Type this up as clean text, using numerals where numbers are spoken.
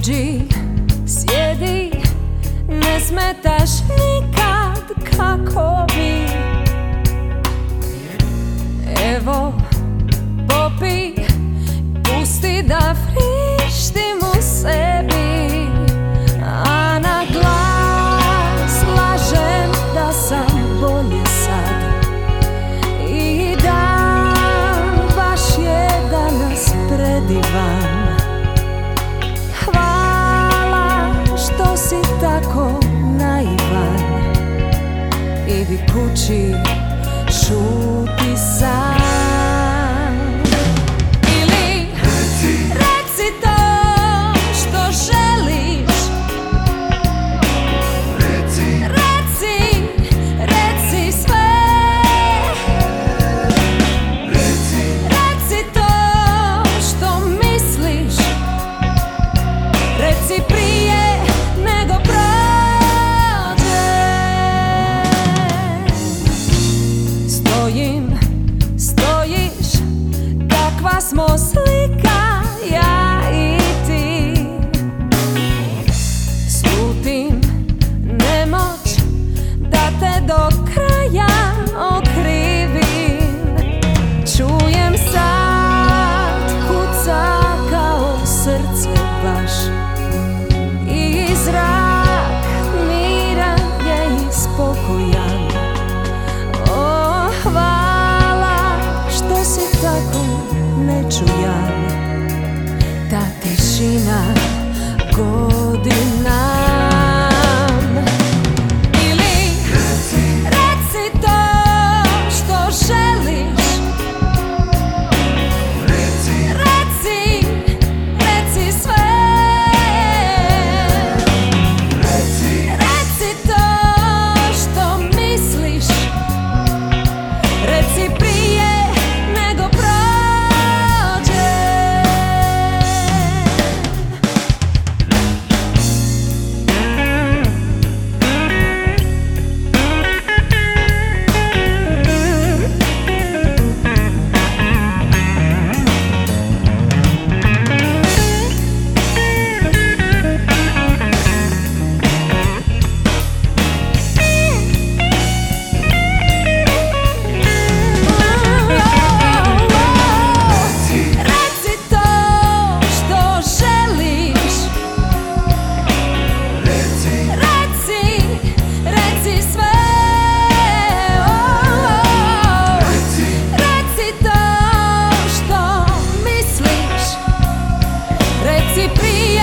Uđi, sjedi, ne smetaš nikad kako bi. Evo, popi, pusti da frištim u sebi, a na glas lažem da sam bolje sad. I dan baš je danas predivan. Što si tako naivan, idi kući, šuti sam. Ili reci to što želiš. Reci sve. Reci to što misliš. Reci prije nego prođe. Stojiš, kakva smo slika, ja i ti. Slutim nemoć da te do kraja okrivim. Čujem sad kuca kao srce baš. I zrak miran je i spokojan. O, hvala što si tako nečujan. Ta tišina godina. Ili reci to što želiš. Reci sve. Reci to što misliš. Reci prije nego prođe. Reci to što želiš. Reci sve. Reci to što misliš. Reci prije